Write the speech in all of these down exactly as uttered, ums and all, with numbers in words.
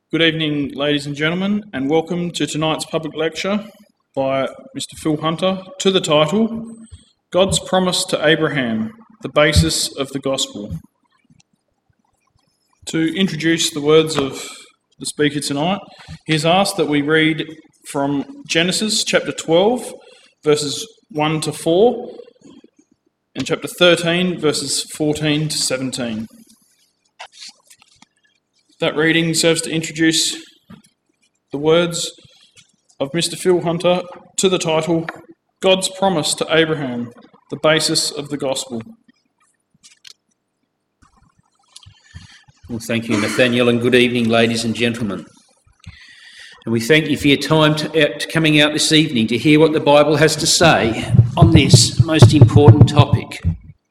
Good evening, ladies and gentlemen, and welcome to tonight's public lecture by Mister Phil Hunter to the title, God's Promise to Abraham, the Basis of the Gospel. To introduce the words of the speaker tonight, he has asked that we read from Genesis chapter twelve, verses one to four, and chapter thirteen, verses fourteen to seventeen. That reading serves to introduce the words of Mister Phil Hunter to the title, God's Promise to Abraham, the Basis of the Gospel. Well, thank you, Nathaniel, and good evening, ladies and gentlemen. And we thank you for your time to, uh, to coming out this evening to hear what the Bible has to say on this most important topic.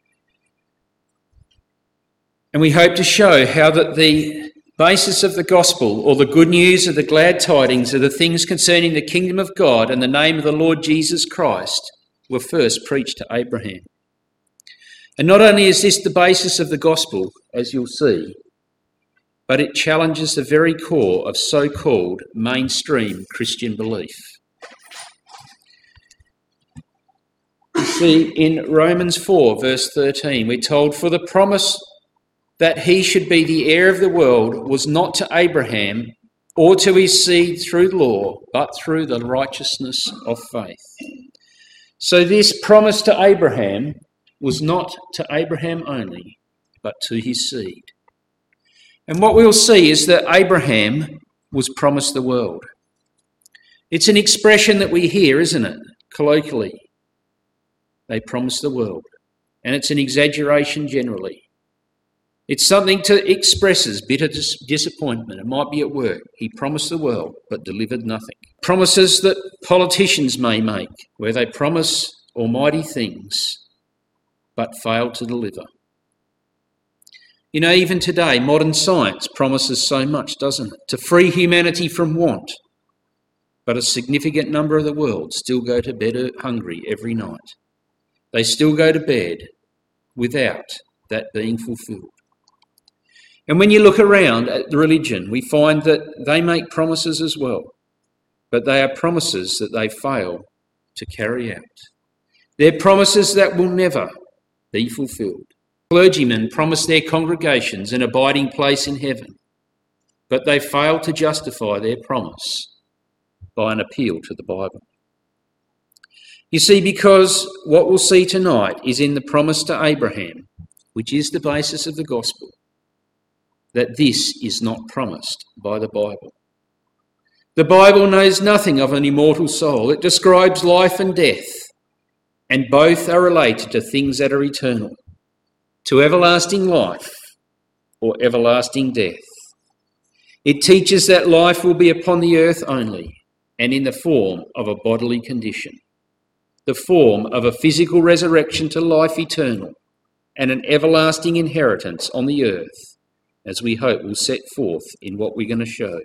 And we hope to show how that the basis of the gospel, or the good news of the glad tidings of the things concerning the kingdom of God and the name of the Lord Jesus Christ, were first preached to Abraham. And not only is this the basis of the gospel, as you'll see, but it challenges the very core of so-called mainstream Christian belief. You see, in Romans four, verse thirteen, we're told, "For the promise that he should be the heir of the world was not to Abraham or to his seed through law, but through the righteousness of faith." So this promise to Abraham was not to Abraham only, but to his seed. And what we'll see is that Abraham was promised the world. It's an expression that we hear, isn't it, colloquially? They promised the world. And it's an exaggeration generally. It's something to expresses bitter dis- disappointment. It might be at work. He promised the world, but delivered nothing. Promises that politicians may make, where they promise almighty things, but fail to deliver. You know, even today, modern science promises so much, doesn't it? To free humanity from want. But a significant number of the world still go to bed hungry every night. They still go to bed without that being fulfilled. And when you look around at the religion, we find that they make promises as well, but they are promises that they fail to carry out. They're promises that will never be fulfilled. Clergymen promise their congregations an abiding place in heaven, but they fail to justify their promise by an appeal to the Bible. You see, because what we'll see tonight is in the promise to Abraham, which is the basis of the gospel, that this is not promised by the Bible. The Bible knows nothing of an immortal soul. It describes life and death, and both are related to things that are eternal, to everlasting life or everlasting death. It teaches that life will be upon the earth only, and in the form of a bodily condition, the form of a physical resurrection to life eternal, and an everlasting inheritance on the earth, as we hope will set forth in what we're going to show.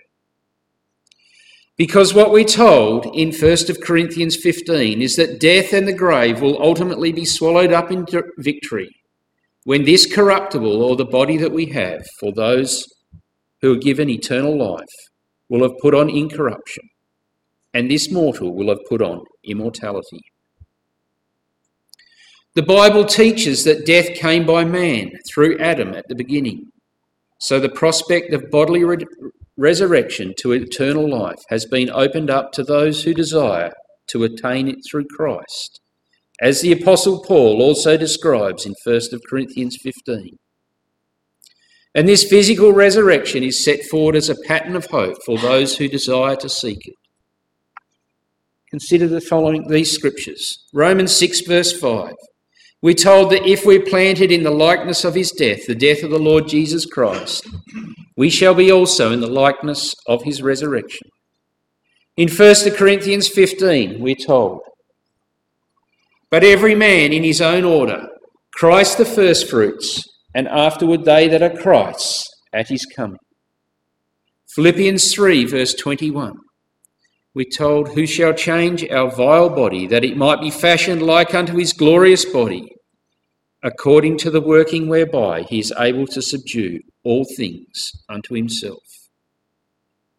Because what we're told in First Corinthians fifteen is that death and the grave will ultimately be swallowed up in victory when this corruptible, or the body that we have for those who are given eternal life, will have put on incorruption, and this mortal will have put on immortality. The Bible teaches that death came by man through Adam at the beginning. So the prospect of bodily re- resurrection to eternal life has been opened up to those who desire to attain it through Christ, as the Apostle Paul also describes in First Corinthians fifteen. And this physical resurrection is set forward as a pattern of hope for those who desire to seek it. Consider the following these scriptures. Romans six verse five. We're told that if we're planted in the likeness of his death, the death of the Lord Jesus Christ, we shall be also in the likeness of his resurrection. In First Corinthians fifteen, we're told, "But every man in his own order, Christ the firstfruits, and afterward they that are Christ's at his coming." Philippians three verse twenty-one. We're told, "Who shall change our vile body, that it might be fashioned like unto his glorious body, according to the working whereby he is able to subdue all things unto himself."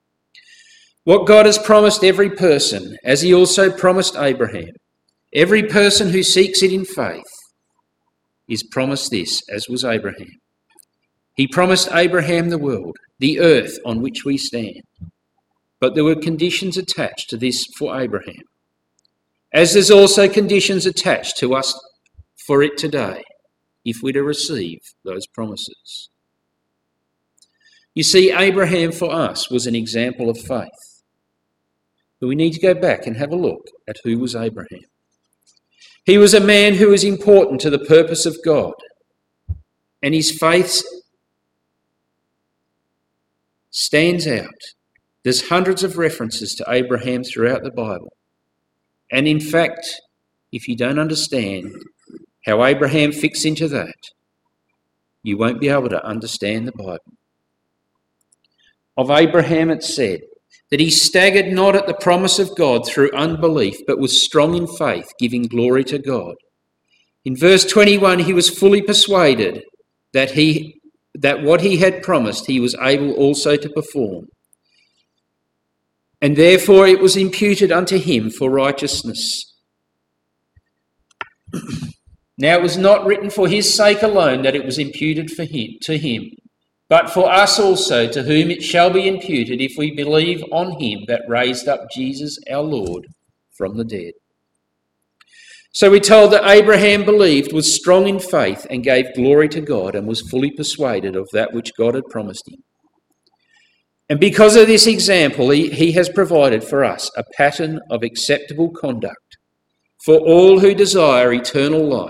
What God has promised every person, as he also promised Abraham, every person who seeks it in faith is promised this, as was Abraham. He promised Abraham the world, the earth on which we stand. But there were conditions attached to this for Abraham, as there's also conditions attached to us for it today, if we're to receive those promises. You see, Abraham for us was an example of faith. But we need to go back and have a look at who was Abraham. He was a man who was important to the purpose of God, and his faith stands out. There's hundreds of references to Abraham throughout the Bible. And in fact, if you don't understand how Abraham fits into that, you won't be able to understand the Bible. Of Abraham it said that he staggered not at the promise of God through unbelief, but was strong in faith, giving glory to God. In verse twenty-one, he was fully persuaded that he that what he had promised he was able also to perform. And therefore it was imputed unto him for righteousness. Now it was not written for his sake alone that it was imputed for him, to him, but for us also, to whom it shall be imputed if we believe on him that raised up Jesus our Lord from the dead. So we're told that Abraham believed, was strong in faith, and gave glory to God, and was fully persuaded of that which God had promised him. And because of this example, he, he has provided for us a pattern of acceptable conduct for all who desire eternal life.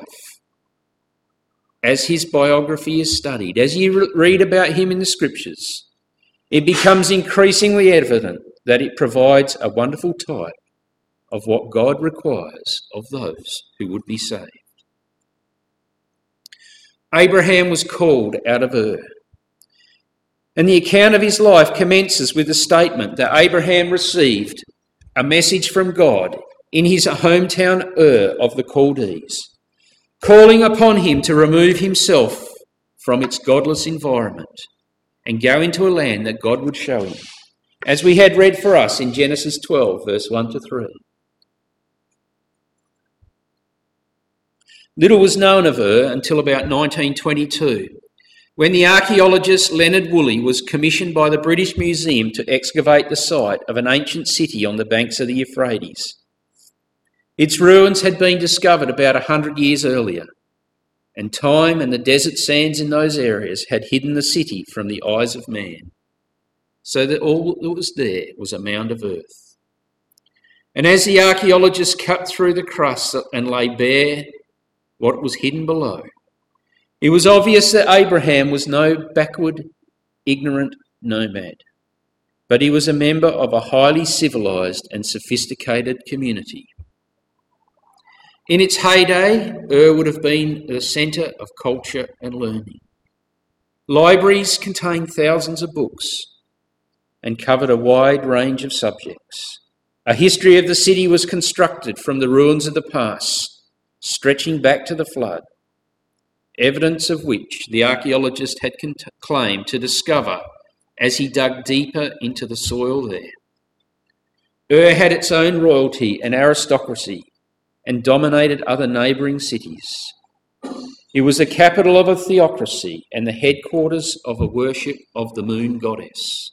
As his biography is studied, as you re- read about him in the Scriptures, it becomes increasingly evident that it provides a wonderful type of what God requires of those who would be saved. Abraham was called out of Ur, and the account of his life commences with the statement that Abraham received a message from God in his hometown Ur of the Chaldees, calling upon him to remove himself from its godless environment and go into a land that God would show him, as we had read for us in Genesis twelve, verse one to three. Little was known of Ur until about nineteen twenty-two, when the archaeologist Leonard Woolley was commissioned by the British Museum to excavate the site of an ancient city on the banks of the Euphrates. Its ruins had been discovered about a hundred years earlier, and time and the desert sands in those areas had hidden the city from the eyes of man, so that all that was there was a mound of earth. And as the archaeologists cut through the crust and lay bare what was hidden below, it was obvious that Abraham was no backward, ignorant nomad, but he was a member of a highly civilised and sophisticated community. In its heyday, Ur would have been the centre of culture and learning. Libraries contained thousands of books and covered a wide range of subjects. A history of the city was constructed from the ruins of the past, stretching back to the flood, evidence of which the archaeologist had cont- claimed to discover as he dug deeper into the soil there. Ur had its own royalty and aristocracy and dominated other neighbouring cities. It was the capital of a theocracy and the headquarters of a worship of the moon goddess.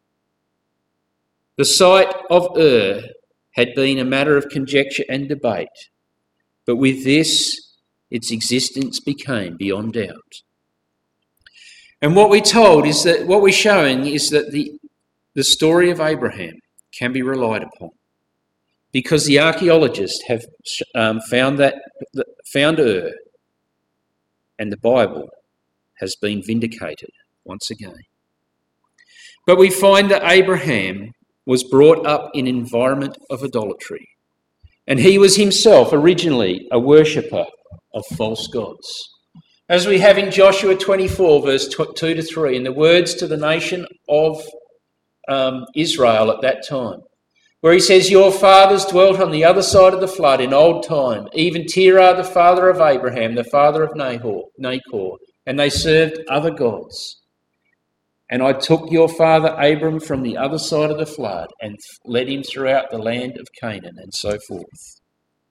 The site of Ur had been a matter of conjecture and debate, but with this, its existence became beyond doubt. And what we're told is that, what we're showing is that the, the story of Abraham can be relied upon, because the archaeologists have um, found that found Ur, and the Bible has been vindicated once again. But we find that Abraham was brought up in an environment of idolatry, and he was himself originally a worshipper of false gods. As we have in Joshua twenty-four, verse two to three, in the words to the nation of um, Israel at that time, where he says, "Your fathers dwelt on the other side of the flood in old time, even Terah, the father of Abraham, the father of Nahor, Nachor, and they served other gods. And I took your father Abram from the other side of the flood and led him throughout the land of Canaan, and so forth.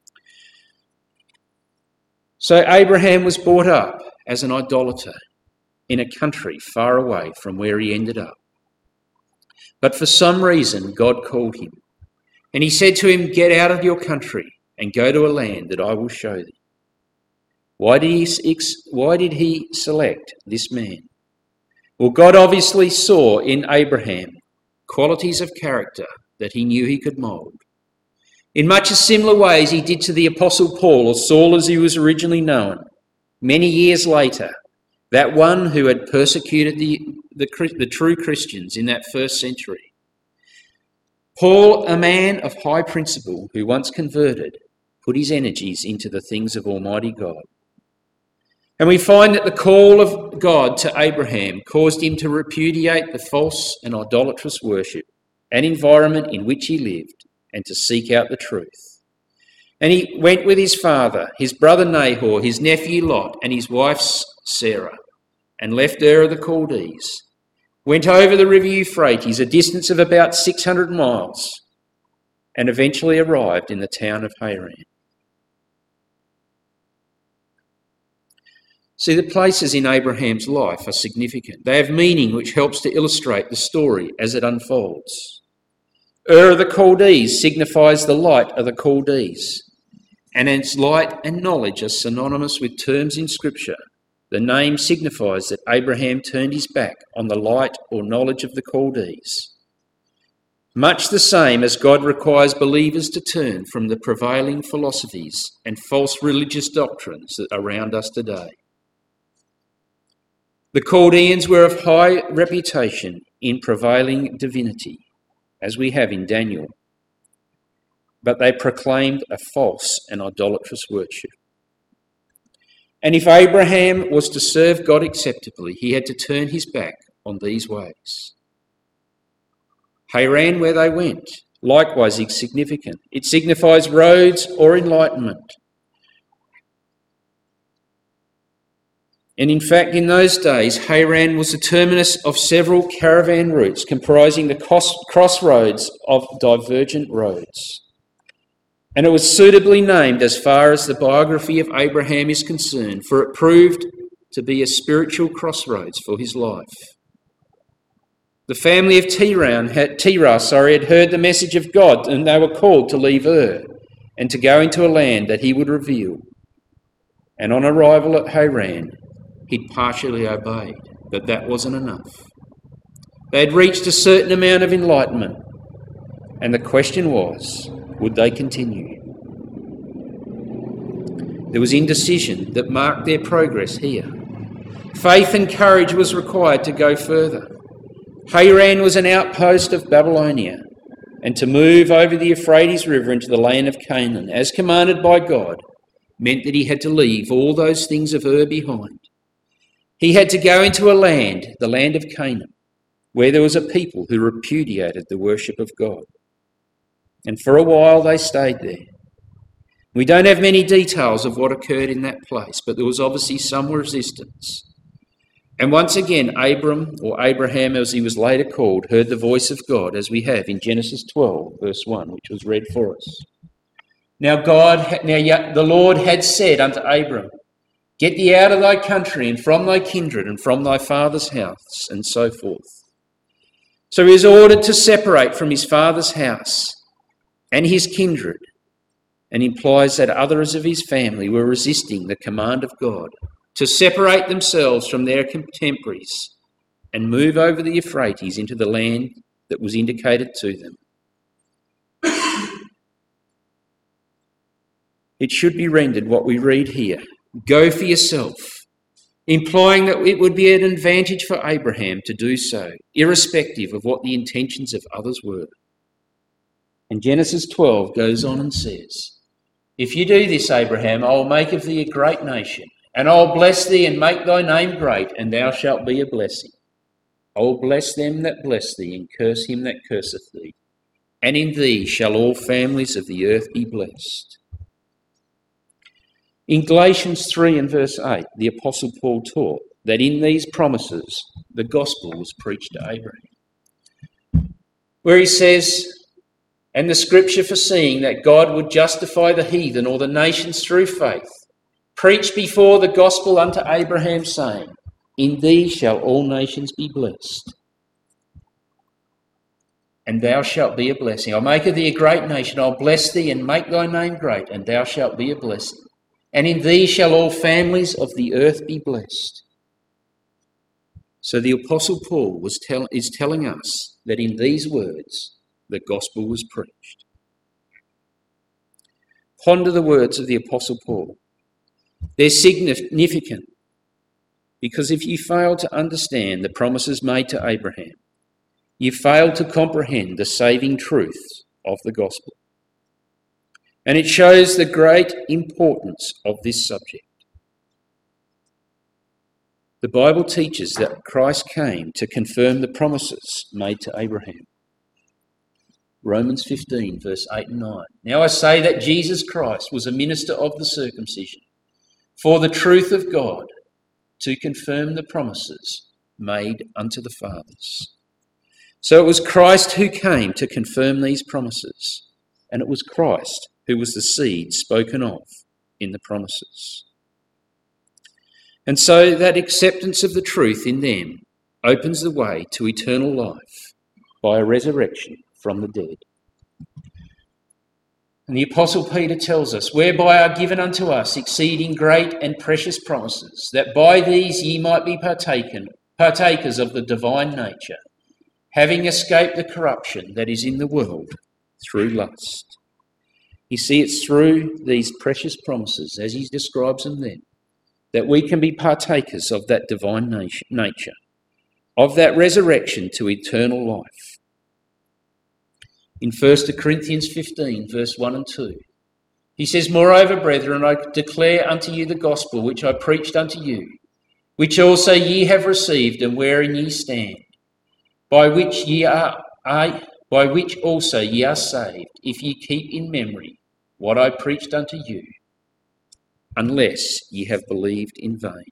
So Abraham was brought up as an idolater in a country far away from where he ended up. But for some reason, God called him. And he said to him, "Get out of your country and go to a land that I will show thee." Why did he, why did he select this man? Well, God obviously saw in Abraham qualities of character that he knew he could mould. In much a similar way as he did to the Apostle Paul, or Saul as he was originally known, many years later, that one who had persecuted the, the, the true Christians in that first century. Paul, a man of high principle who once converted, put his energies into the things of Almighty God. And we find that the call of God to Abraham caused him to repudiate the false and idolatrous worship and environment in which he lived and to seek out the truth. And he went with his father, his brother Nahor, his nephew Lot, and his wife Sarah, and left Ur of the Chaldees, went over the river Euphrates, a distance of about six hundred miles, and eventually arrived in the town of Haran. See, the places in Abraham's life are significant. They have meaning which helps to illustrate the story as it unfolds. Ur of the Chaldees signifies the light of the Chaldees, and as light and knowledge are synonymous with terms in Scripture, the name signifies that Abraham turned his back on the light or knowledge of the Chaldees. Much the same as God requires believers to turn from the prevailing philosophies and false religious doctrines that are around us today. The Chaldeans were of high reputation in prevailing divinity, as we have in Daniel, but they proclaimed a false and idolatrous worship. And if Abraham was to serve God acceptably, he had to turn his back on these ways. Haran, where they went, likewise is significant. It signifies roads or enlightenment. And in fact, in those days, Haran was the terminus of several caravan routes comprising the cross- crossroads of divergent roads. And it was suitably named as far as the biography of Abraham is concerned, for it proved to be a spiritual crossroads for his life. The family of Terah had, Terah, sorry, had heard the message of God, and they were called to leave Ur and to go into a land that he would reveal. And on arrival at Haran, he'd partially obeyed, but that wasn't enough. They had reached a certain amount of enlightenment, and the question was, would they continue? There was indecision that marked their progress here. Faith and courage was required to go further. Haran was an outpost of Babylonia, and to move over the Euphrates River into the land of Canaan, as commanded by God, meant that he had to leave all those things of Ur behind. He had to go into a land, the land of Canaan, where there was a people who repudiated the worship of God. And for a while they stayed there. We don't have many details of what occurred in that place, but there was obviously some resistance. And once again, Abram, or Abraham as he was later called, heard the voice of God, as we have in Genesis twelve, verse one, which was read for us. Now God, now the Lord had said unto Abram, "Get thee out of thy country and from thy kindred and from thy father's house," and so forth. So he was ordered to separate from his father's house and his kindred, and implies that others of his family were resisting the command of God to separate themselves from their contemporaries and move over the Euphrates into the land that was indicated to them. It should be rendered what we read here, "Go for yourself," implying that it would be an advantage for Abraham to do so, irrespective of what the intentions of others were. And Genesis twelve goes on and says, "If you do this, Abraham, I will make of thee a great nation, and I will bless thee and make thy name great, and thou shalt be a blessing. I will bless them that bless thee, and curse him that curseth thee. And in thee shall all families of the earth be blessed." In Galatians three and verse eight, the Apostle Paul taught that in these promises the gospel was preached to Abraham. Where he says, and the scripture foreseeing that God would justify the heathen or the nations through faith, preached before the gospel unto Abraham, saying, in thee shall all nations be blessed. And thou shalt be a blessing. I'll make of thee a great nation. I'll bless thee and make thy name great, and thou shalt be a blessing. And in thee shall all families of the earth be blessed. So the Apostle Paul was tell, is telling us that in these words the gospel was preached. Ponder the words of the Apostle Paul. They're significant because if you fail to understand the promises made to Abraham, you fail to comprehend the saving truth of the gospel. And it shows the great importance of this subject. The Bible teaches that Christ came to confirm the promises made to Abraham. Romans fifteen, verse eight and nine. Now I say that Jesus Christ was a minister of the circumcision, for the truth of God, to confirm the promises made unto the fathers. So it was Christ who came to confirm these promises, and it was Christ who was the seed spoken of in the promises. And so that acceptance of the truth in them opens the way to eternal life by a resurrection from the dead. And the Apostle Peter tells us, whereby are given unto us exceeding great and precious promises, that by these ye might be partaken, partakers of the divine nature, having escaped the corruption that is in the world through lust. You see, it's through these precious promises, as he describes them then, that we can be partakers of that divine nature, of that resurrection to eternal life. In First Corinthians fifteen, verse one and two, he says, moreover, brethren, I declare unto you the gospel which I preached unto you, which also ye have received, and wherein ye stand, by which ye are, I, by which also ye are saved, if ye keep in memory what I preached unto you, unless ye have believed in vain.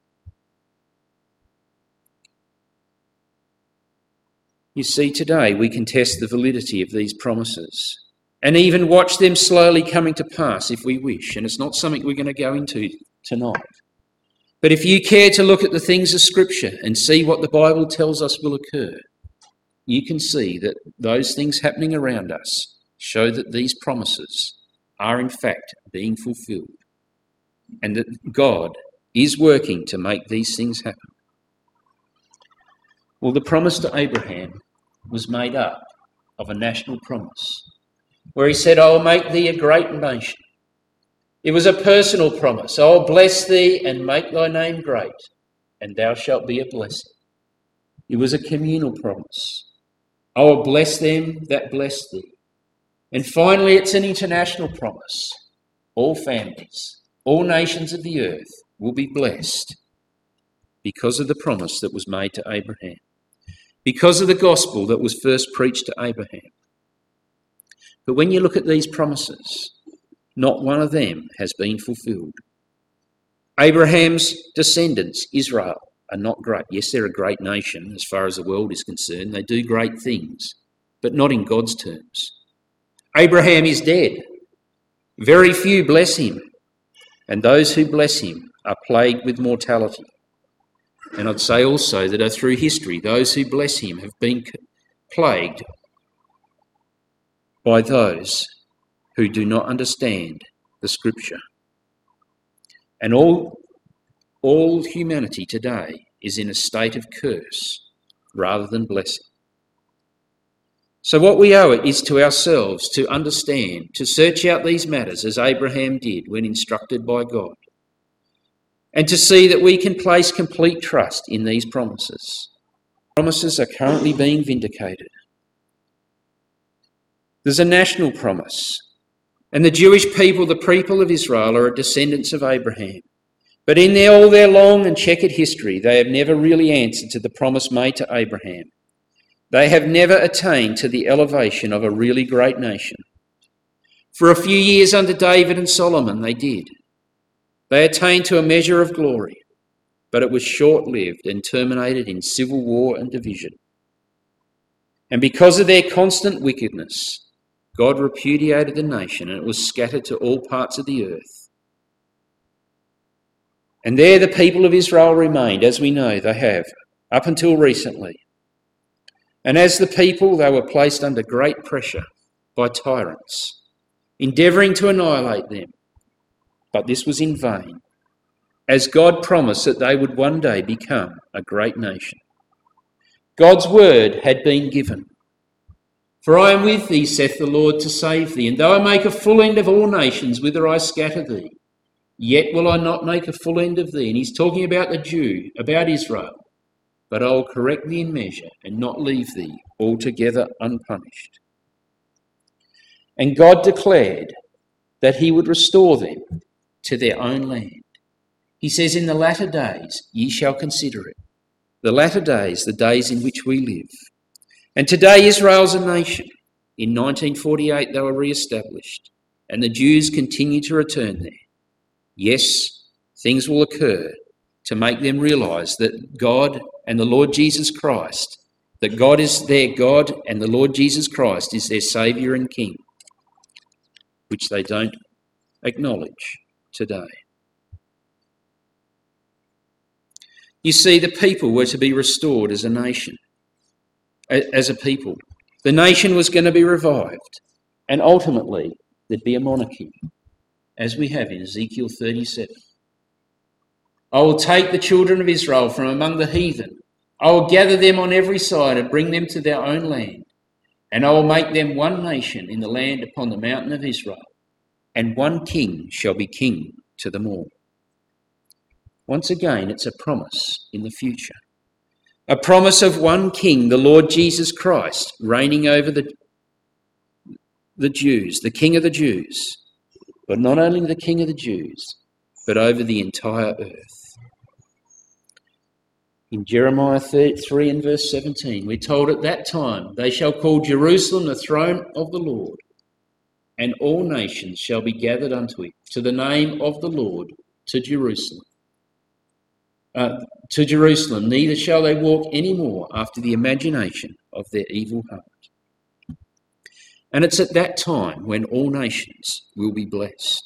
You see, today we can test the validity of these promises and even watch them slowly coming to pass if we wish, and it's not something we're going to go into tonight. But if you care to look at the things of Scripture and see what the Bible tells us will occur, you can see that those things happening around us show that these promises are in fact being fulfilled, and that God is working to make these things happen. Well, the promise to Abraham was made up of a national promise, where he said, I will make thee a great nation. It was a personal promise. I will bless thee and make thy name great, and thou shalt be a blessing. It was a communal promise. I will bless them that bless thee. And finally, it's an international promise. All families, all nations of the earth will be blessed because of the promise that was made to Abraham, because of the gospel that was first preached to Abraham. But when you look at these promises, not one of them has been fulfilled. Abraham's descendants, Israel, are not great. Yes, they're a great nation as far as the world is concerned. They do great things, but not in God's terms. Abraham is dead. Very few bless him, and those who bless him are plagued with mortality. And I'd say also that through history, those who bless him have been plagued by those who do not understand the Scripture. And all, all humanity today is in a state of curse rather than blessing. So what we owe it is to ourselves to understand, to search out these matters as Abraham did when instructed by God, and to see that we can place complete trust in these promises. Promises are currently being vindicated. There's a national promise, and the Jewish people, the people of Israel, are descendants of Abraham. But in their, all their long and checkered history, they have never really answered to the promise made to Abraham. They have never attained to the elevation of a really great nation. For a few years under David and Solomon, they did. They attained to a measure of glory. but it was short-lived and terminated in civil war and division. And because of their constant wickedness, God repudiated the nation, and it was scattered to all parts of the earth. And there the people of Israel remained, as we know they have, up until recently. And as the people, they were placed under great pressure by tyrants, endeavouring to annihilate them. But this was in vain, as God promised that they would one day become a great nation. God's word had been given. For I am with thee, saith the Lord, to save thee. And though I make a full end of all nations, whither I scatter thee, yet will I not make a full end of thee. And he's talking about the Jew, about Israel. But I will correct thee in measure, and not leave thee altogether unpunished. And God declared that he would restore them to their own land. He says, in the latter days ye shall consider it. The latter days, the days in which we live. And today Israel's a nation. In nineteen forty-eight they were re-established, and the Jews continue to return there. Yes, things will occur to make them realise that God and the Lord Jesus Christ, that God is their God and the Lord Jesus Christ is their Saviour and King, which they don't acknowledge today. You see, the people were to be restored as a nation, as a people. The nation was going to be revived, and ultimately there'd be a monarchy, as we have in Ezekiel thirty-seven. I will take the children of Israel from among the heathen. I will gather them on every side and bring them to their own land. And I will make them one nation in the land upon the mountain of Israel. And one king shall be king to them all. Once again, it's a promise in the future. A promise of one king, the Lord Jesus Christ, reigning over the, the Jews, the King of the Jews. But not only the King of the Jews, but over the entire earth. In Jeremiah three and verse seventeen, we're told at that time, they shall call Jerusalem the throne of the Lord, and all nations shall be gathered unto it, to the name of the Lord, to Jerusalem. Uh, to Jerusalem, neither shall they walk any more after the imagination of their evil heart. And it's at that time when all nations will be blessed.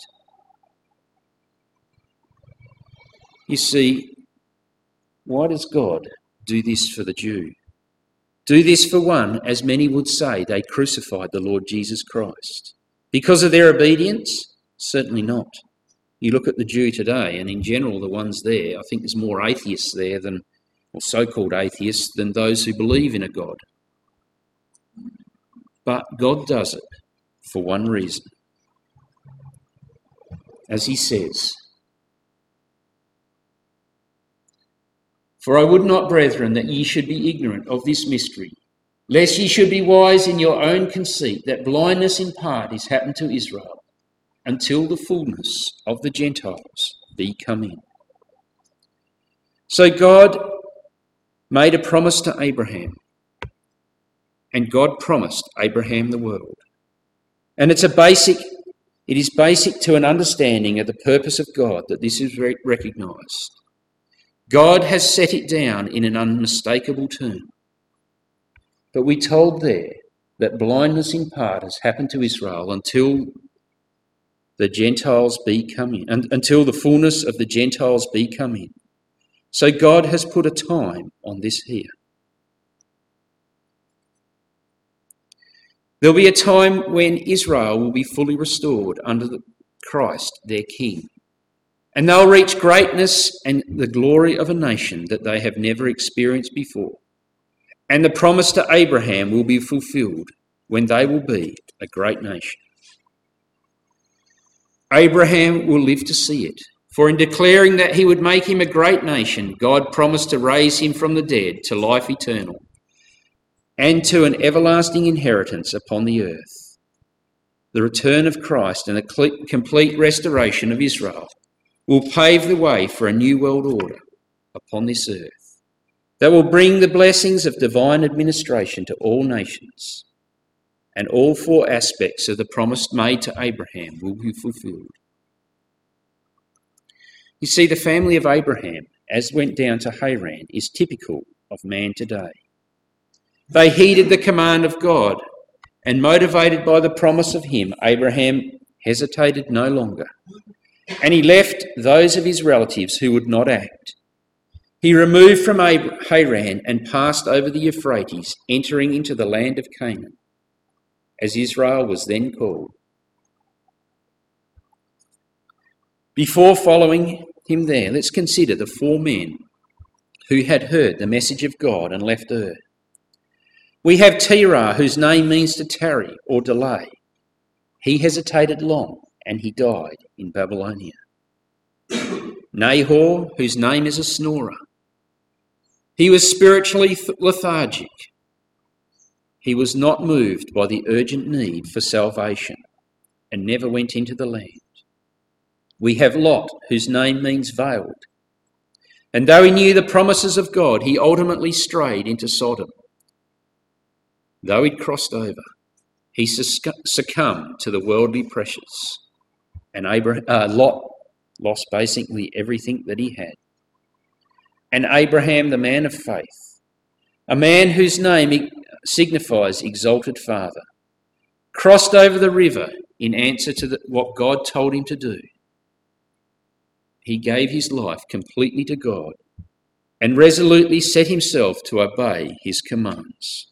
You see, why does God do this for the Jew? Do this for one, as many would say they crucified the Lord Jesus Christ. Because of their obedience? Certainly not. You look at the Jew today, and in general the ones there, I think there's more atheists there than, or so-called atheists, than those who believe in a God. But God does it for one reason. As he says, for I would not, brethren, that ye should be ignorant of this mystery, lest ye should be wise in your own conceit, that blindness in part is happened to Israel, until the fullness of the Gentiles be come in. So God made a promise to Abraham, and God promised Abraham the world. And it's a basic, it is basic to an understanding of the purpose of God that this is re- recognised. God has set it down in an unmistakable term. But we told there that blindness in part has happened to Israel until the Gentiles be come in, and until the fullness of the Gentiles be come in. So God has put a time on this here. There'll be a time when Israel will be fully restored under the Christ, their King. And they'll reach greatness and the glory of a nation that they have never experienced before. And the promise to Abraham will be fulfilled when they will be a great nation. Abraham will live to see it, for in declaring that he would make him a great nation, God promised to raise him from the dead to life eternal and to an everlasting inheritance upon the earth. The return of Christ and the complete restoration of Israel will pave the way for a new world order upon this earth that will bring the blessings of divine administration to all nations, and all four aspects of the promise made to Abraham will be fulfilled. You see, the family of Abraham as went down to Haran, is typical of man today. They heeded the command of God, and motivated by the promise of him, Abraham hesitated no longer, and he left those of his relatives who would not act. He removed from Haran and passed over the Euphrates, entering into the land of Canaan, as Israel was then called. Before following him there, let's consider the four men who had heard the message of God and left Ur. We have Terah, whose name means to tarry or delay. He hesitated long, and he died in Babylonia. Nahor, whose name is a snorer. He was spiritually lethargic. He was not moved by the urgent need for salvation and never went into the land. We have Lot, whose name means veiled. And though he knew the promises of God, he ultimately strayed into Sodom. Though he'd crossed over, he succumbed to the worldly pressures, and Abraham, uh, Lot lost basically everything that he had. And Abraham, the man of faith, a man whose name signifies exalted father, crossed over the river in answer to the, what God told him to do. He gave his life completely to God and resolutely set himself to obey his commands.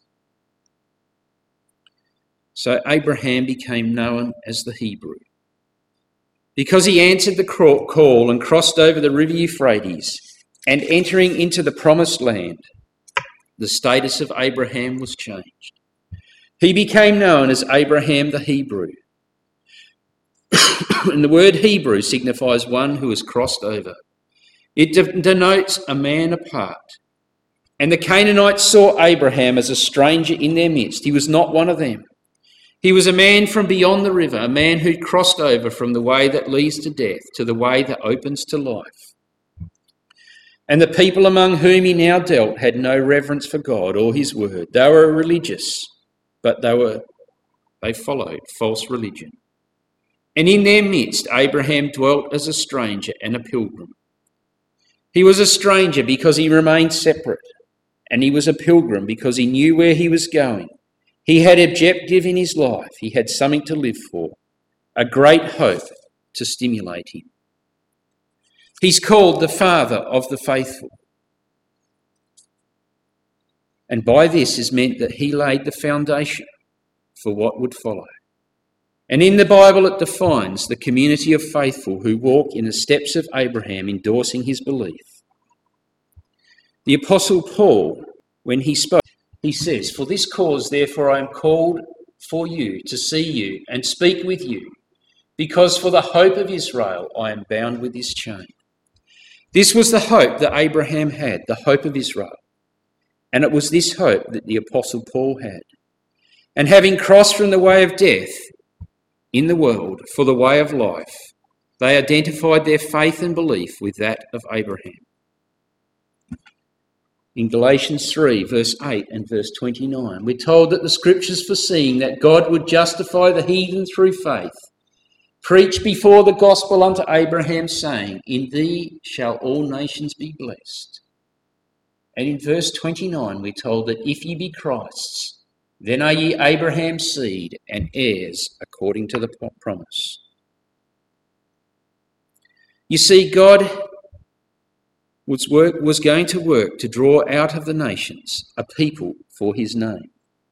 So Abraham became known as the Hebrew, because he answered the call and crossed over the river Euphrates, and entering into the promised land, the status of Abraham was changed. He became known as Abraham the Hebrew. And the word Hebrew signifies one who has crossed over. It de- denotes a man apart. And the Canaanites saw Abraham as a stranger in their midst. He was not one of them. He was a man from beyond the river, a man who'd crossed over from the way that leads to death to the way that opens to life. And the people among whom he now dealt had no reverence for God or his word. They were religious, but they were they followed false religion. And in their midst, Abraham dwelt as a stranger and a pilgrim. He was a stranger because he remained separate, and he was a pilgrim because he knew where he was going. He had objective in his life. He had something to live for, a great hope to stimulate him. He's called the father of the faithful. And by this is meant that he laid the foundation for what would follow. And in the Bible it defines the community of faithful who walk in the steps of Abraham, endorsing his belief. The Apostle Paul, when he spoke, he says, "For this cause, therefore, I am called for you to see you and speak with you, because for the hope of Israel I am bound with this chain." This was the hope that Abraham had, the hope of Israel. And it was this hope that the Apostle Paul had. And having crossed from the way of death in the world for the way of life, they identified their faith and belief with that of Abraham. In Galatians three, verse eight and verse twenty-nine, we're told that the scriptures foreseeing that God would justify the heathen through faith, preached before the gospel unto Abraham, saying, "In thee shall all nations be blessed." And in verse twenty-nine, we're told that if ye be Christ's, then are ye Abraham's seed and heirs according to the promise. You see, God was, work, was going to work to draw out of the nations a people for his name.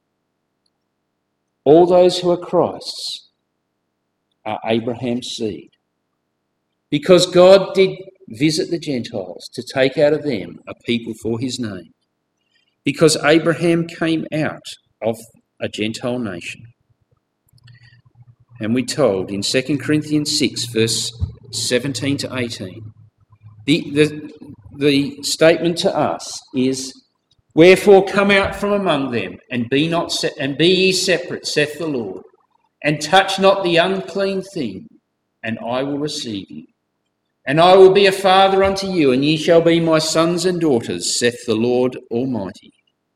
All those who are Christ's are Abraham's seed, because God did visit the Gentiles to take out of them a people for his name, because Abraham came out of a Gentile nation. And we're told in Second Corinthians six, verse seventeen to eighteen, the, the, the statement to us is, "Wherefore come out from among them, and be not se- and be ye separate, saith the Lord, and touch not the unclean thing, and I will receive you. And I will be a father unto you, and ye shall be my sons and daughters, saith the Lord Almighty."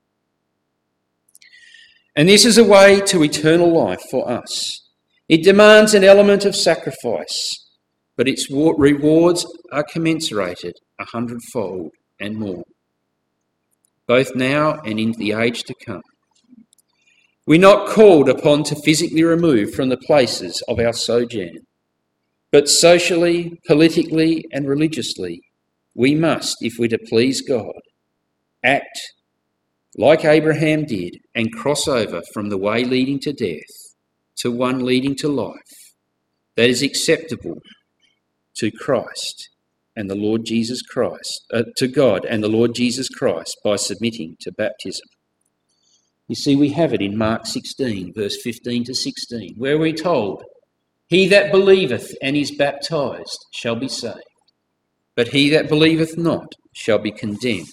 And this is a way to eternal life for us. It demands an element of sacrifice, but its rewards are commensurated a hundredfold and more, both now and in the age to come. We're not called upon to physically remove from the places of our sojourn, but socially, politically, and religiously, we must, if we're to please God, act like Abraham did and cross over from the way leading to death to one leading to life that is acceptable to Christ and the Lord Jesus Christ, uh, to God and the Lord Jesus Christ by submitting to baptism. You see, we have it in Mark sixteen, verse fifteen to sixteen, where we're told, "He that believeth and is baptized shall be saved, but he that believeth not shall be condemned."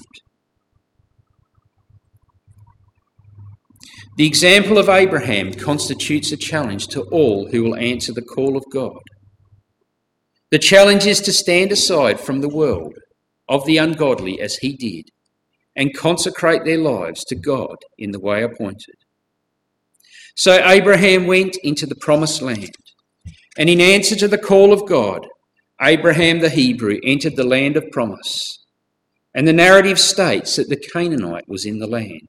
The example of Abraham constitutes a challenge to all who will answer the call of God. The challenge is to stand aside from the world of the ungodly as he did and consecrate their lives to God in the way appointed. So Abraham went into the promised land, and in answer to the call of God, Abraham the Hebrew entered the land of promise, and the narrative states that the Canaanite was in the land.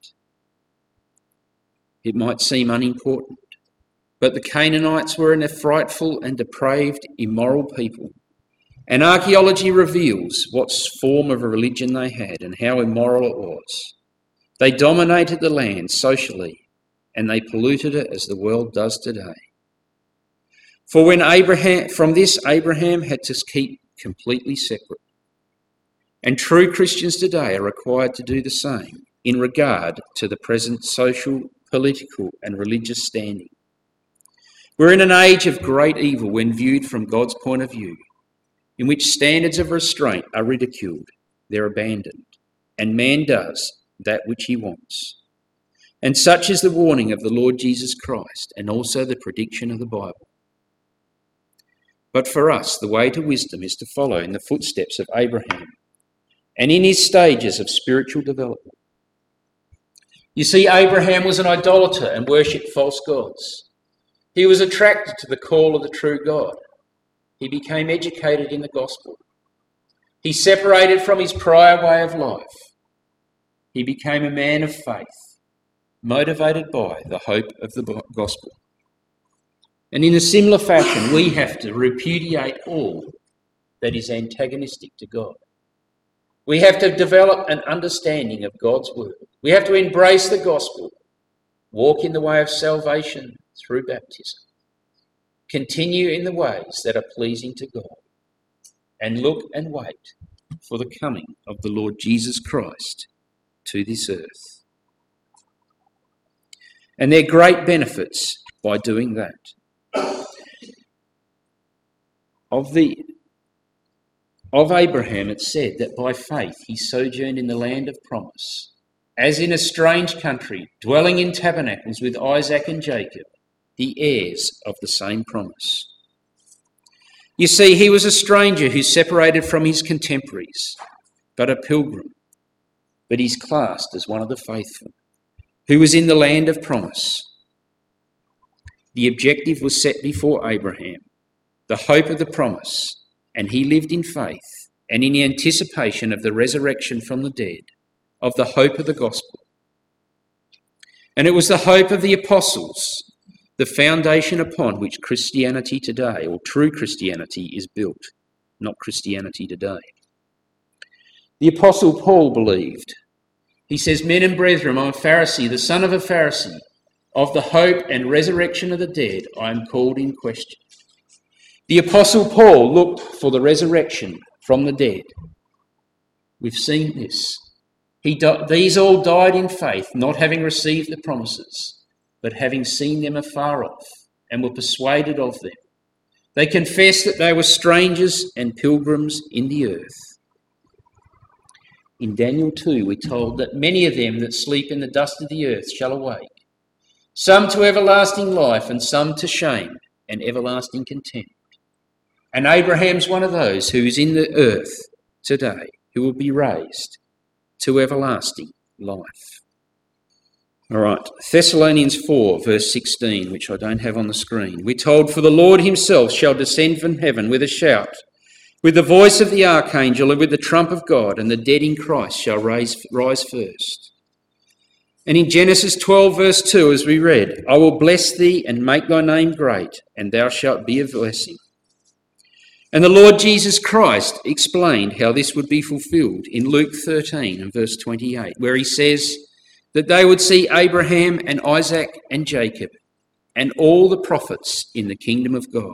It might seem unimportant, but the Canaanites were a frightful and depraved, immoral people, and archaeology reveals what form of a religion they had and how immoral it was. They dominated the land socially, and they polluted it as the world does today. For when Abraham, from this Abraham had to keep completely separate, and true Christians today are required to do the same in regard to the present social, political and religious standing. We're in an age of great evil when viewed from God's point of view, in which standards of restraint are ridiculed, they're abandoned, and man does that which he wants. And such is the warning of the Lord Jesus Christ, and also the prediction of the Bible. But for us, the way to wisdom is to follow in the footsteps of Abraham, and in his stages of spiritual development. You see, Abraham was an idolater and worshipped false gods. He was attracted to the call of the true God. He became educated in the gospel. He separated from his prior way of life. He became a man of faith, motivated by the hope of the gospel. And in a similar fashion, we have to repudiate all that is antagonistic to God. We have to develop an understanding of God's word. We have to embrace the gospel, walk in the way of salvation through baptism, continue in the ways that are pleasing to God, and look and wait for the coming of the Lord Jesus Christ to this earth. And there are great benefits by doing that. Of the Of Abraham it said that by faith he sojourned in the land of promise, as in a strange country, dwelling in tabernacles with Isaac and Jacob, the heirs of the same promise. You see, he was a stranger who separated from his contemporaries, but a pilgrim, but he's classed as one of the faithful, who was in the land of promise. The objective was set before Abraham, the hope of the promise, and he lived in faith and in the anticipation of the resurrection from the dead, of the hope of the gospel. And it was the hope of the apostles, the foundation upon which Christianity today, or true Christianity, is built, not Christianity today. The apostle Paul believed. He says, "Men and brethren, I'm a Pharisee, the son of a Pharisee. Of the hope and resurrection of the dead, I am called in question." The apostle Paul looked for the resurrection from the dead. We've seen this. He di- these all died in faith, not having received the promises, but having seen them afar off, and were persuaded of them. They confessed that they were strangers and pilgrims in the earth. In Daniel two, we're told that many of them that sleep in the dust of the earth shall awake, some to everlasting life, and some to shame and everlasting contempt. And Abraham's one of those who is in the earth today, who will be raised to everlasting life. All right, Thessalonians four, verse sixteen, which I don't have on the screen. We're told, "For the Lord himself shall descend from heaven with a shout, with the voice of the archangel and with the trump of God, and the dead in Christ shall rise, rise first. And in Genesis twelve, verse two, as we read, I will bless thee and make thy name great, and thou shalt be a blessing. And the Lord Jesus Christ explained how this would be fulfilled in Luke thirteen and verse twenty-eight, where he says that they would see Abraham and Isaac and Jacob and all the prophets in the kingdom of God.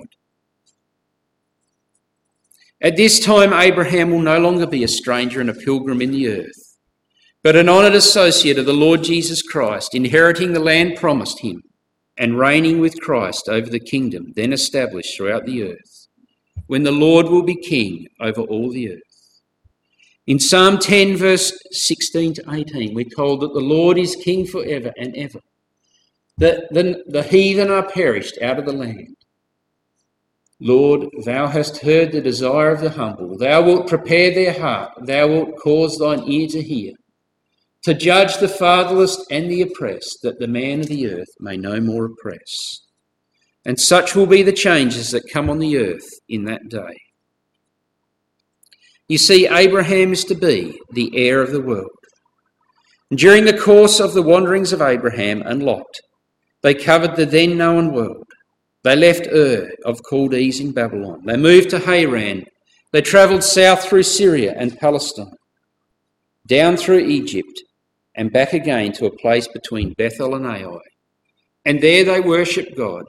At this time, Abraham will no longer be a stranger and a pilgrim in the earth, but an honoured associate of the Lord Jesus Christ, inheriting the land promised him and reigning with Christ over the kingdom then established throughout the earth, when the Lord will be king over all the earth. In Psalm ten, verse sixteen to eighteen, we're told that the Lord is king forever and ever, that the, the heathen are perished out of the land. Lord, thou hast heard the desire of the humble. Thou wilt prepare their heart. Thou wilt cause thine ear to hear, to judge the fatherless and the oppressed, that the man of the earth may no more oppress. And such will be the changes that come on the earth in that day. You see, Abraham is to be the heir of the world. And during the course of the wanderings of Abraham and Lot, they covered the then known world. They left Ur of Chaldees in Babylon. They moved to Haran. They travelled south through Syria and Palestine, down through Egypt, and back again to a place between Bethel and Ai. And there they worshipped God.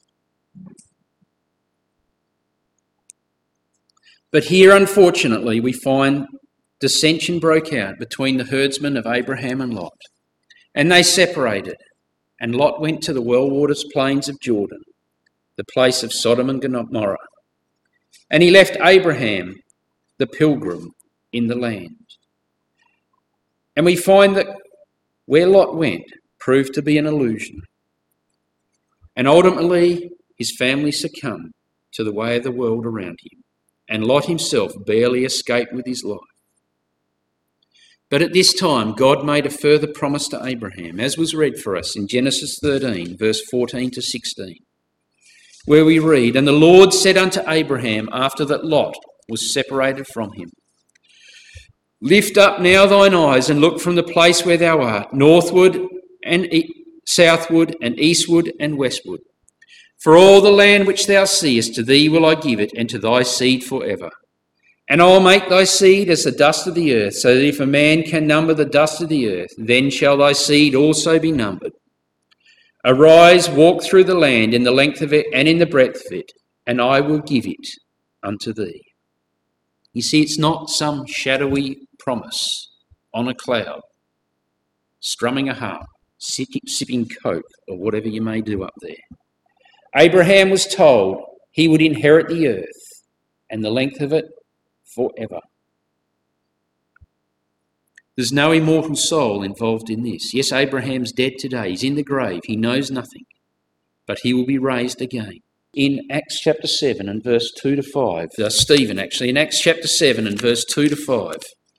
But here, unfortunately, we find dissension broke out between the herdsmen of Abraham and Lot. And they separated, and Lot went to the well-watered plains of Jordan, the place of Sodom and Gomorrah. And he left Abraham, the pilgrim, in the land. And we find that where Lot went proved to be an illusion. And ultimately, his family succumbed to the way of the world around him. And Lot himself barely escaped with his life. But at this time, God made a further promise to Abraham, as was read for us in Genesis thirteen, verse fourteen to sixteen. Where we read, And the Lord said unto Abraham, after that Lot was separated from him, Lift up now thine eyes, and look from the place where thou art, northward and e- southward and eastward and westward. For all the land which thou seest, to thee will I give it, and to thy seed for ever. And I will make thy seed as the dust of the earth, so that if a man can number the dust of the earth, then shall thy seed also be numbered. Arise, walk through the land in the length of it and in the breadth of it, and I will give it unto thee. You see, it's not some shadowy promise on a cloud, strumming a harp, sipping coke, or whatever you may do up there. Abraham was told he would inherit the earth and the length of it forever. There's no immortal soul involved in this. Yes, Abraham's dead today. He's in the grave. He knows nothing. But he will be raised again. In Acts chapter seven and verse two to five, uh, Stephen actually, in Acts chapter seven and verse two to five.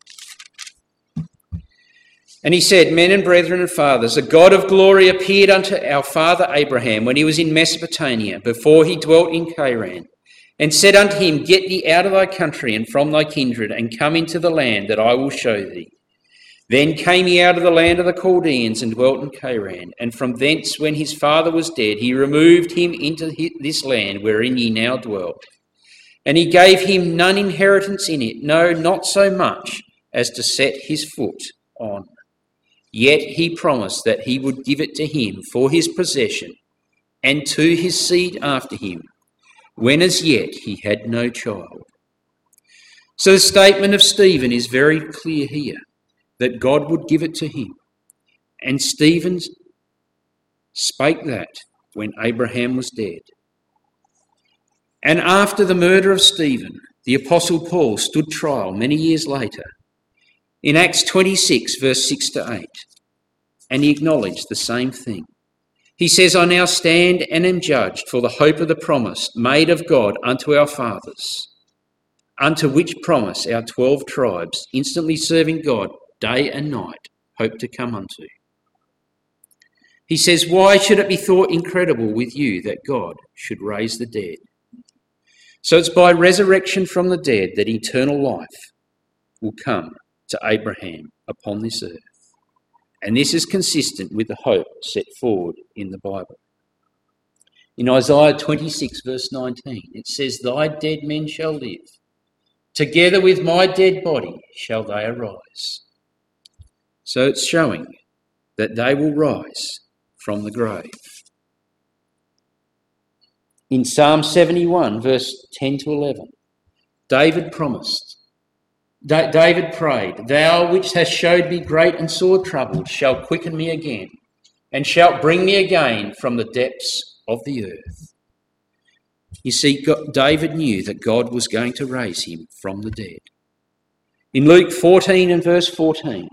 And he said, Men and brethren and fathers, the God of glory appeared unto our father Abraham when he was in Mesopotamia, before he dwelt in Charan, and said unto him, Get thee out of thy country and from thy kindred, and come into the land that I will show thee. Then came he out of the land of the Chaldeans and dwelt in Charan, and from thence, when his father was dead, he removed him into this land wherein ye now dwell. And he gave him none inheritance in it, no, not so much as to set his foot on. Yet he promised that he would give it to him for his possession, and to his seed after him, when as yet he had no child. So the statement of Stephen is very clear here, that God would give it to him. And Stephen spake that when Abraham was dead. And after the murder of Stephen, the Apostle Paul stood trial many years later in Acts twenty-six, verse six to eight, and he acknowledged the same thing. He says, I now stand and am judged for the hope of the promise made of God unto our fathers, unto which promise our twelve tribes, instantly serving God day and night, hope to come unto. He says, Why should it be thought incredible with you that God should raise the dead? So it's by resurrection from the dead that eternal life will come to Abraham upon this earth. And this is consistent with the hope set forward in the Bible. In Isaiah twenty-six, verse nineteen, it says, "Thy dead men shall live. Together with my dead body shall they arise." So it's showing that they will rise from the grave. In Psalm seventy-one, verse ten to eleven, David promised, da- David prayed, "Thou which hast showed me great and sore trouble shalt quicken me again, and shalt bring me again from the depths of the earth." You see, God, David knew that God was going to raise him from the dead. In Luke fourteen and verse fourteen,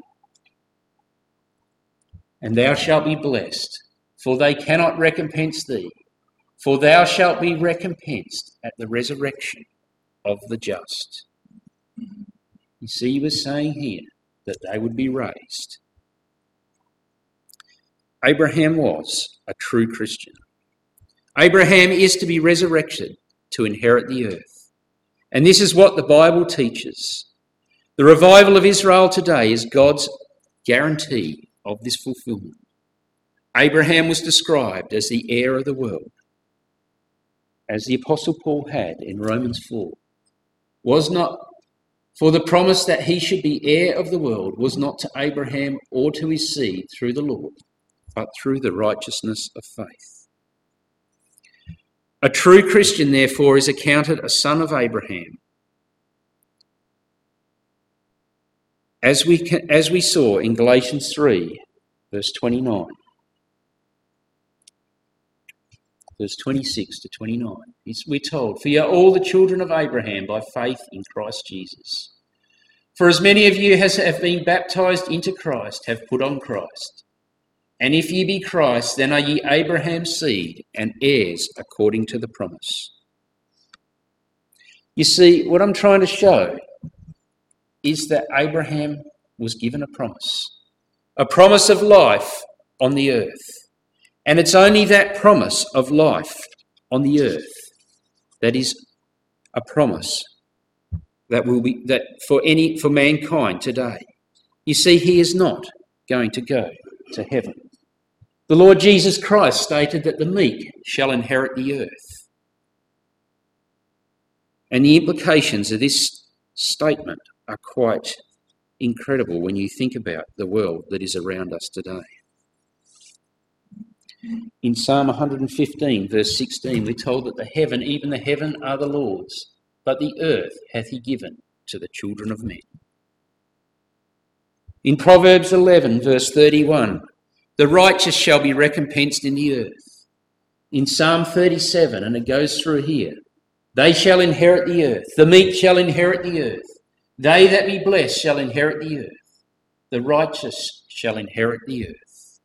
"And thou shalt be blessed, for they cannot recompense thee, for thou shalt be recompensed at the resurrection of the just." You see, he was saying here that they would be raised. Abraham was a true Christian. Abraham is to be resurrected to inherit the earth. And this is what the Bible teaches. The revival of Israel today is God's guarantee of this fulfillment. Abraham was described as the heir of the world, as the Apostle Paul had in Romans four. Was not, for the promise that he should be heir of the world was not to Abraham or to his seed through the Lord, but through the righteousness of faith. A true Christian, therefore, is accounted a son of Abraham. As we, can, as we saw in Galatians three, verse twenty-nine, verse twenty-six to twenty-nine, we're told, "For ye are all the children of Abraham by faith in Christ Jesus. For as many of you as have been baptized into Christ have put on Christ. And if ye be Christ, then are ye Abraham's seed and heirs according to the promise." You see, what I'm trying to show is that Abraham was given a promise, a promise of life on the earth. And it's only that promise of life on the earth that is a promise that will be that for any for mankind today. You see, he is not going to go to heaven. The Lord Jesus Christ stated that the meek shall inherit the earth. And the implications of this statement are quite incredible when you think about the world that is around us today. In Psalm one fifteen, verse sixteen, we're told that the heaven, even the heaven, are the Lord's, but the earth hath he given to the children of men. In Proverbs eleven, verse thirty-one, "The righteous shall be recompensed in the earth." In Psalm thirty-seven, and it goes through here, "They shall inherit the earth. The meek shall inherit the earth. They that be blessed shall inherit the earth. The righteous shall inherit the earth."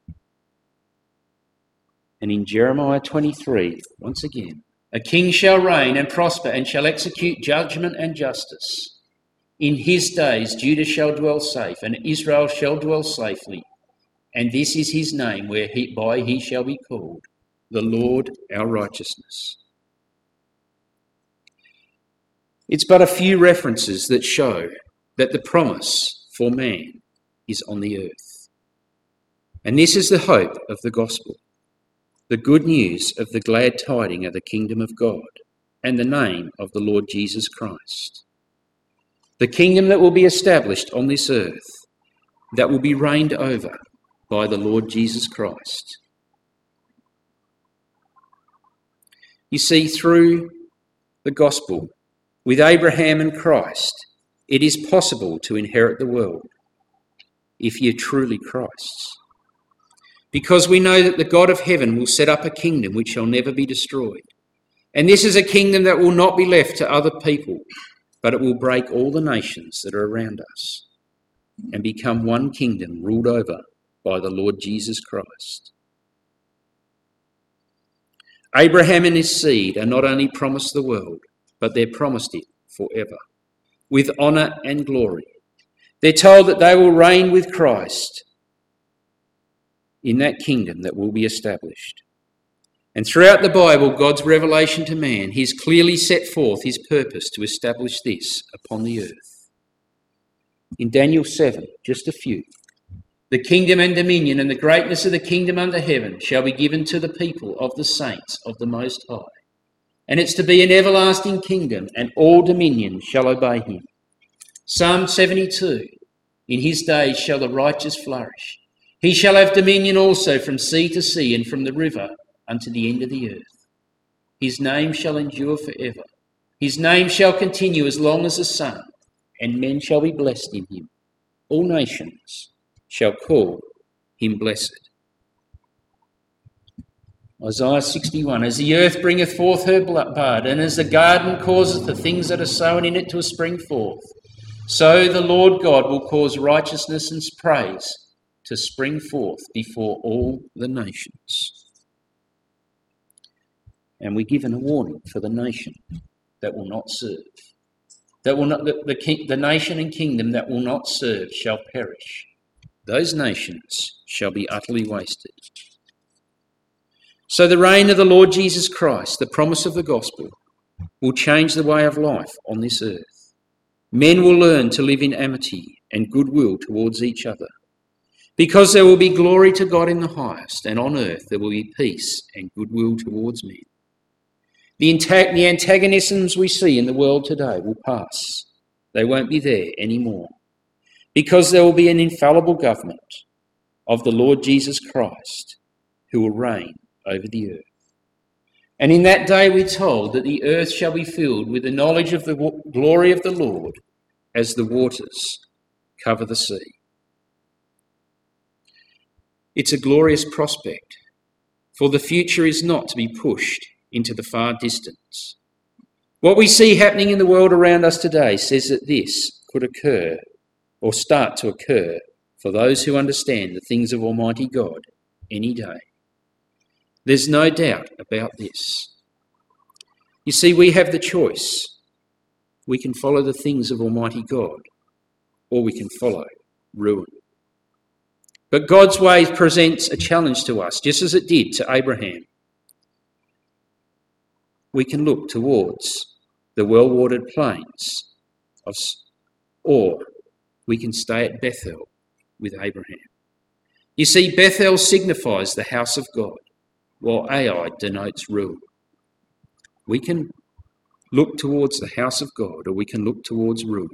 And in Jeremiah twenty-three, once again, "A king shall reign and prosper and shall execute judgment and justice. In his days Judah shall dwell safe and Israel shall dwell safely. And this is his name whereby he shall be called, the Lord our righteousness." It's but a few references that show that the promise for man is on the earth. And this is the hope of the gospel, the good news of the glad tiding of the kingdom of God and the name of the Lord Jesus Christ. The kingdom that will be established on this earth, that will be reigned over by the Lord Jesus Christ. You see, through the gospel, with Abraham and Christ, it is possible to inherit the world if you're truly Christ's. Because we know that the God of heaven will set up a kingdom which shall never be destroyed. And this is a kingdom that will not be left to other people, but it will break all the nations that are around us and become one kingdom ruled over by the Lord Jesus Christ. Abraham and his seed are not only promised the world, but they're promised it forever, with honour and glory. They're told that they will reign with Christ in that kingdom that will be established. And throughout the Bible, God's revelation to man, he's clearly set forth his purpose to establish this upon the earth. In Daniel seven, just a few. The kingdom and dominion and the greatness of the kingdom under heaven shall be given to the people of the saints of the Most High. And it's to be an everlasting kingdom, and all dominion shall obey him. Psalm seventy-two, in his days shall the righteous flourish. He shall have dominion also from sea to sea and from the river unto the end of the earth. His name shall endure forever. His name shall continue as long as the sun, and men shall be blessed in him. All nations shall call him blessed. Isaiah sixty-one, as the earth bringeth forth her bud, and as the garden causeth the things that are sown in it to spring forth, so the Lord God will cause righteousness and praise to spring forth before all the nations. And we're given a warning for the nation that will not serve. That will not, the, the, king, the nation and kingdom that will not serve shall perish. Those nations shall be utterly wasted. So the reign of the Lord Jesus Christ, the promise of the gospel, will change the way of life on this earth. Men will learn to live in amity and goodwill towards each other, because there will be glory to God in the highest, and on earth there will be peace and goodwill towards men. The antagonisms we see in the world today will pass. They won't be there anymore, because there will be an infallible government of the Lord Jesus Christ who will reign over the earth. And in that day we're told that the earth shall be filled with the knowledge of the glory of the Lord as the waters cover the sea. It's a glorious prospect, for the future is not to be pushed into the far distance. What we see happening in the world around us today says that this could occur or start to occur for those who understand the things of Almighty God any day. There's no doubt about this. You see, we have the choice. We can follow the things of Almighty God, or we can follow ruin. But God's way presents a challenge to us, just as it did to Abraham. We can look towards the well-watered plains, of, or we can stay at Bethel with Abraham. You see, Bethel signifies the house of God, while Ai denotes rule. We can look towards the house of God, or we can look towards rule.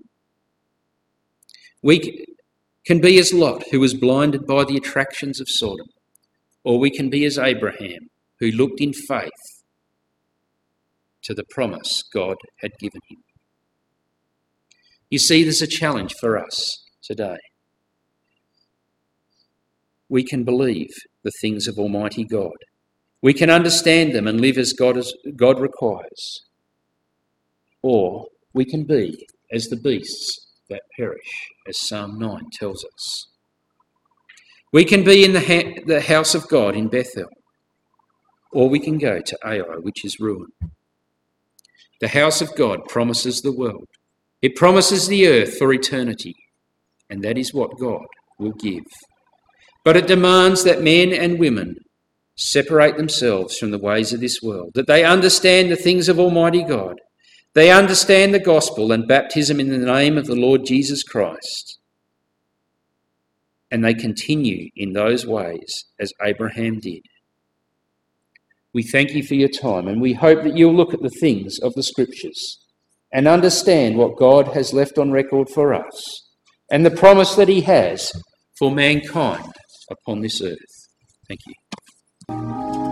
We can be as Lot, who was blinded by the attractions of Sodom, or we can be as Abraham, who looked in faith to the promise God had given him. You see, there's a challenge for us today. We can believe the things of Almighty God. We can understand them and live as God, as God requires. Or we can be as the beasts that perish, as Psalm nine tells us. We can be in the, ha- the house of God in Bethel, or we can go to Ai, which is ruin. The house of God promises the world. It promises the earth for eternity, and that is what God will give. But it demands that men and women separate themselves from the ways of this world, that they understand the things of Almighty God. They understand the gospel and baptism in the name of the Lord Jesus Christ. And they continue in those ways as Abraham did. We thank you for your time, and we hope that you'll look at the things of the Scriptures and understand what God has left on record for us and the promise that he has for mankind upon this earth. Thank you.